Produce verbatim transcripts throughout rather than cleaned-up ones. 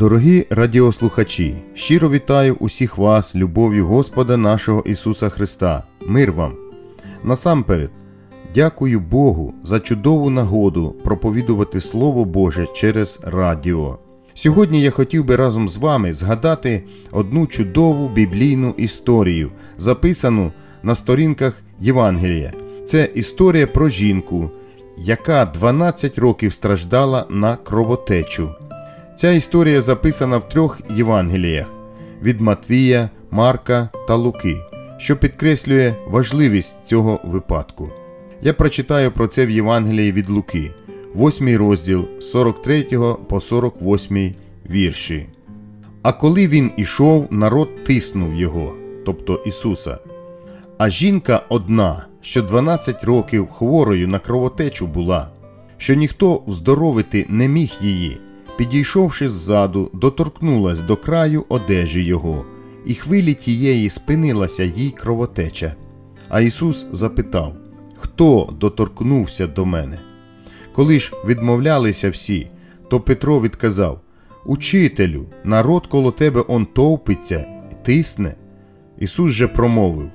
Дорогі радіослухачі, щиро вітаю усіх вас любов'ю Господа нашого Ісуса Христа. Мир вам! Насамперед, дякую Богу за чудову нагоду проповідувати Слово Боже через радіо. Сьогодні я хотів би разом з вами згадати одну чудову біблійну історію, записану на сторінках Євангелія. Це історія про жінку, яка дванадцять років страждала на кровотечу. Ця історія записана в трьох Євангеліях – від Матвія, Марка та Луки, що підкреслює важливість цього випадку. Я прочитаю про це в Євангелії від Луки, восьмий розділ, з сорок третього по сорок восьмий вірші. «А коли він ішов, народ тиснув його», тобто Ісуса. «А жінка одна, що дванадцять років хворою на кровотечу була, що ніхто вздоровити не міг її, підійшовши ззаду, доторкнулась до краю одежі його, і хвилі тієї спинилася їй кровотеча. А Ісус запитав: хто доторкнувся до мене? Коли ж відмовлялися всі, то Петро відказав: Учителю, народ коло тебе он товпиться і тисне. Ісус же промовив: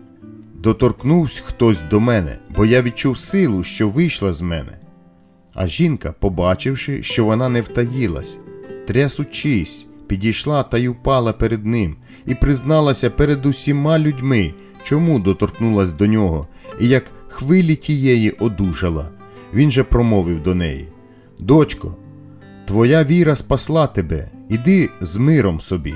доторкнувся хтось до мене, бо я відчув силу, що вийшла з мене. А жінка, побачивши, що вона не втаїлась, трясучись, підійшла та й упала перед ним, і призналася перед усіма людьми, чому доторкнулась до нього, і як хвилі тієї одужала. Він же промовив до неї: «Дочко, твоя віра спасла тебе, іди з миром собі».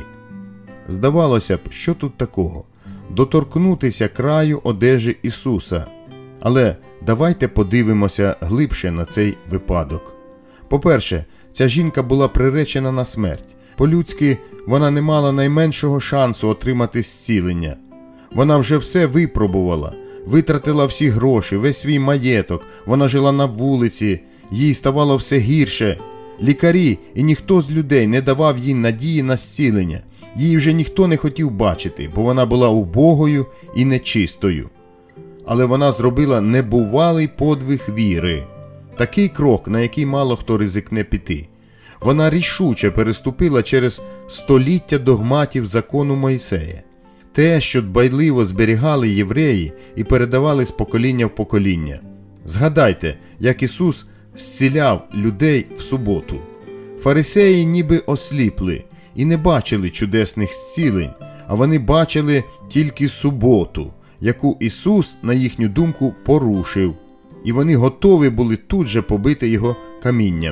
Здавалося б, що тут такого? Доторкнутися краю одежі Ісуса. Але давайте подивимося глибше на цей випадок. По-перше, ця жінка була приречена на смерть. По-людськи, вона не мала найменшого шансу отримати зцілення. Вона вже все випробувала, витратила всі гроші, весь свій маєток, вона жила на вулиці, їй ставало все гірше. Лікарі і ніхто з людей не давав їй надії на зцілення. Її вже ніхто не хотів бачити, бо вона була убогою і нечистою. Але вона зробила небувалий подвиг віри. Такий крок, на який мало хто ризикне піти. Вона рішуче переступила через століття догматів закону Мойсея. Те, що дбайливо зберігали євреї і передавали з покоління в покоління. Згадайте, як Ісус зціляв людей в суботу. Фарисеї ніби осліпли і не бачили чудесних зцілень, а вони бачили тільки суботу, яку Ісус, на їхню думку, порушив, і вони готові були тут же побити його камінням.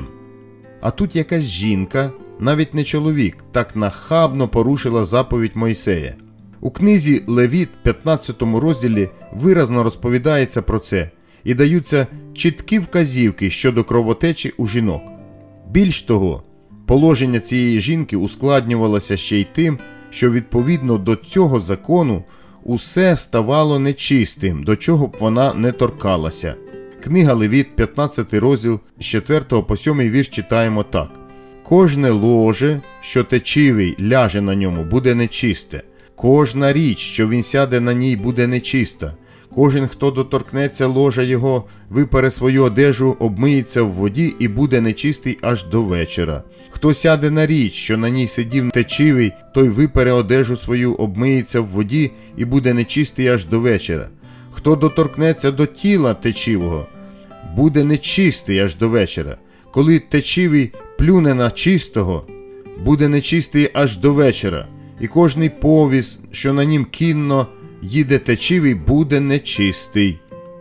А тут якась жінка, навіть не чоловік, так нахабно порушила заповідь Мойсея. У книзі Левіт, п'ятнадцятому розділі, виразно розповідається про це і даються чіткі вказівки щодо кровотечі у жінок. Більш того, положення цієї жінки ускладнювалося ще й тим, що відповідно до цього закону усе ставало нечистим, до чого б вона не торкалася. Книга Левіт, п'ятнадцятий розділ, з четвертого по сьомий вірш читаємо так: «Кожне ложе, що течивий ляже на ньому, буде нечисте. Кожна річ, що він сяде на ній, буде нечиста. Кожен, хто доторкнеться ложа його, випере свою одежу, обмиється в воді і буде нечистий аж до вечора. Хто сяде на річ, що на ній сидів течивий, той випере одежу свою, обмиється в воді і буде нечистий аж до вечора. Хто доторкнеться до тіла течивого, буде нечистий аж до вечора. Коли течивий плюне на чистого, буде нечистий аж до вечора. І кожний повіз, що на нім кінно їде течивий, буде нечистий».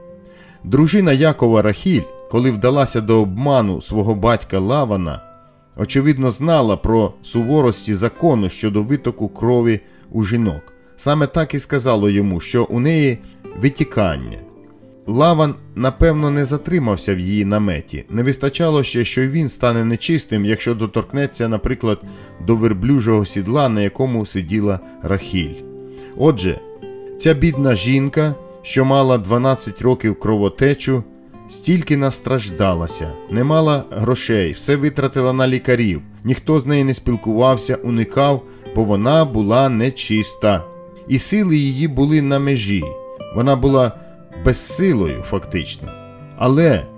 Дружина Якова Рахіль, коли вдалася до обману свого батька Лавана, очевидно знала про суворості закону щодо витоку крові у жінок. Саме так і сказало йому, що у неї витікання. Лаван, напевно, не затримався в її наметі. Не вистачало ще, що й він стане нечистим, якщо доторкнеться, наприклад, до верблюжого сідла, на якому сиділа Рахіль. Отже, ця бідна жінка, що мала дванадцять років кровотечу, стільки настраждалася, не мала грошей, все витратила на лікарів, ніхто з нею не спілкувався, уникав, бо вона була нечиста. І сили її були на межі, вона була безсилою фактично. Але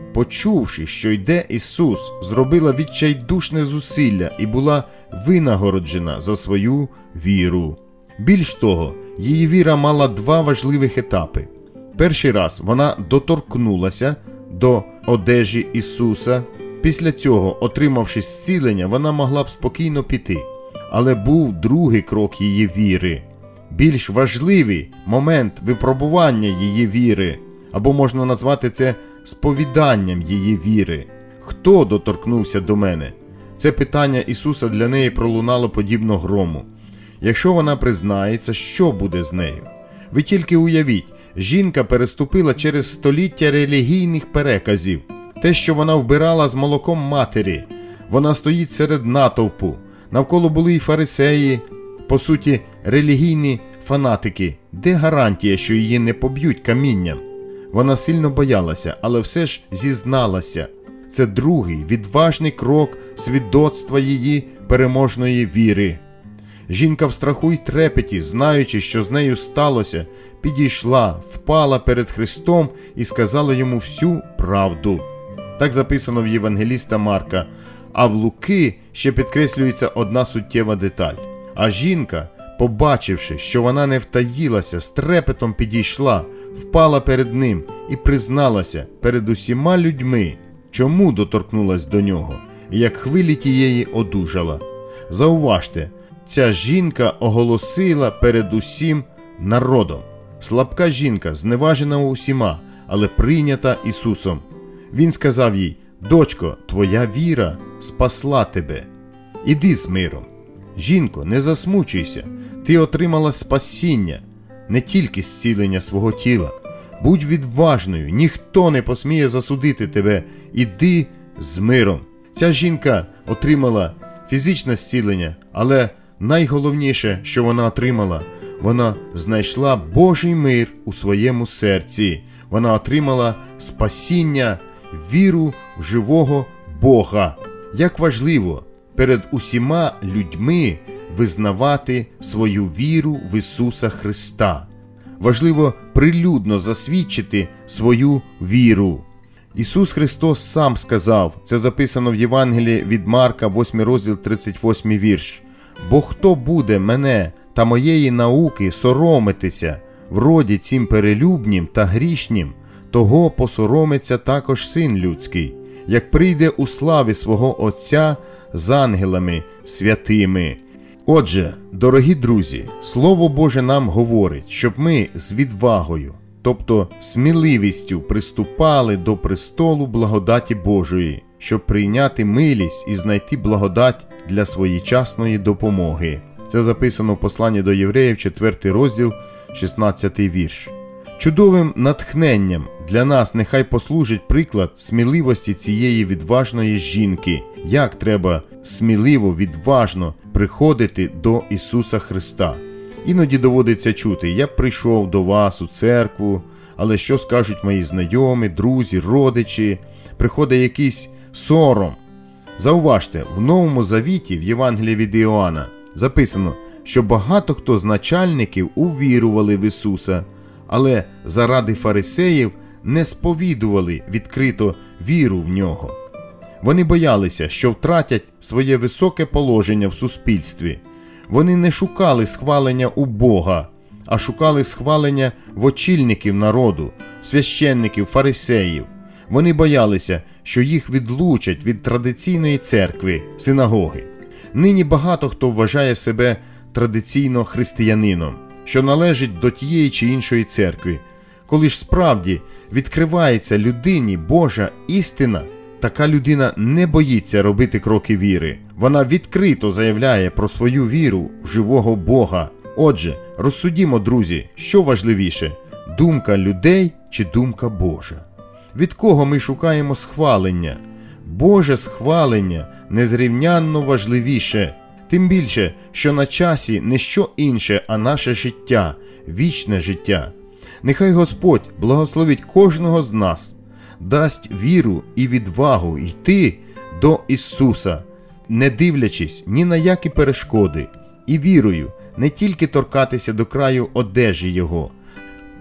почувши, що йде Ісус, зробила відчайдушне зусилля і була винагороджена за свою віру. Більш того, її віра мала два важливих етапи. Перший раз вона доторкнулася до одежі Ісуса. Після цього, отримавши зцілення, вона могла б спокійно піти. Але був другий крок її віри. Більш важливий момент випробування її віри, або можна назвати це сповіданням її віри. Хто доторкнувся до мене? Це питання Ісуса для неї пролунало подібно грому. Якщо вона признається, що буде з нею? Ви тільки уявіть, жінка переступила через століття релігійних переказів. Те, що вона вбирала з молоком матері. Вона стоїть серед натовпу. Навколо були й фарисеї, по суті, релігійні фанатики. Де гарантія, що її не поб'ють камінням? Вона сильно боялася, але все ж зізналася. Це другий, відважний крок свідоцтва її переможної віри. Жінка в страху й трепеті, знаючи, що з нею сталося, підійшла, впала перед Христом і сказала йому всю правду. Так записано в Євангеліста Марка. А в Луки ще підкреслюється одна суттєва деталь. А жінка, побачивши, що вона не втаїлася, з трепетом підійшла, впала перед ним і призналася перед усіма людьми, чому доторкнулась до нього, і як хвилі тієї одужала. Зауважте, ця жінка оголосила перед усім народом. Слабка жінка, зневажена усіма, але прийнята Ісусом. Він сказав їй: «Дочко, твоя віра спасла тебе. Іди з миром». Жінко, не засмучуйся, ти отримала спасіння, не тільки зцілення свого тіла. Будь відважною, ніхто не посміє засудити тебе. Іди з миром. Ця жінка отримала фізичне зцілення, але найголовніше, що вона отримала, вона знайшла Божий мир у своєму серці. Вона отримала спасіння, віру в живого Бога. Як важливо перед усіма людьми визнавати свою віру в Ісуса Христа. Важливо прилюдно засвідчити свою віру. Ісус Христос сам сказав, це записано в Євангелії від Марка, восьмий розділ, тридцять восьмий вірш. «Бо хто буде мене та моєї науки соромитися в роді цім перелюбнім та грішнім, того посоромиться також Син Людський, як прийде у славі свого Отця з ангелами святими». Отже, дорогі друзі, Слово Боже нам говорить, щоб ми з відвагою, тобто сміливістю приступали до престолу благодаті Божої, щоб прийняти милість і знайти благодать для своєчасної допомоги. Це записано в посланні до Євреїв, четвертий розділ, шістнадцятий вірш. Чудовим натхненням для нас нехай послужить приклад сміливості цієї відважної жінки, як треба сміливо, відважно приходити до Ісуса Христа. Іноді доводиться чути: «Я прийшов до вас у церкву, але що скажуть мої знайомі, друзі, родичі?» Приходить якийсь сором. Зауважте, в Новому Завіті, в Євангелії від Іоанна, записано, що багато хто з начальників увірували в Ісуса, але заради фарисеїв не сповідували відкрито віру в Нього. Вони боялися, що втратять своє високе положення в суспільстві. Вони не шукали схвалення у Бога, а шукали схвалення в очільників народу, священників, фарисеїв. Вони боялися, що їх відлучать від традиційної церкви, синагоги. Нині багато хто вважає себе традиційно християнином, що належить до тієї чи іншої церкви. Коли ж справді відкривається людині Божа істина, така людина не боїться робити кроки віри. Вона відкрито заявляє про свою віру в живого Бога. Отже, розсудімо, друзі, що важливіше – думка людей чи думка Божа? Від кого ми шукаємо схвалення? Боже схвалення незрівнянно важливіше. Тим більше, що на часі не що інше, а наше життя, вічне життя. Нехай Господь благословить кожного з нас, дасть віру і відвагу йти до Ісуса, не дивлячись ні на які перешкоди, і вірою не тільки торкатися до краю одежі Його,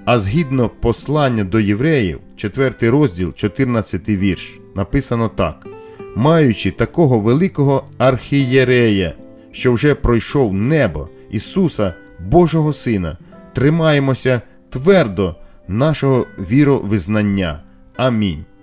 А згідно послання до євреїв, четвертий розділ, чотирнадцятий вірш, написано так: «Маючи такого великого архієрея, що вже пройшов небо, Ісуса, Божого Сина, тримаємося твердо нашого віровизнання. Амінь».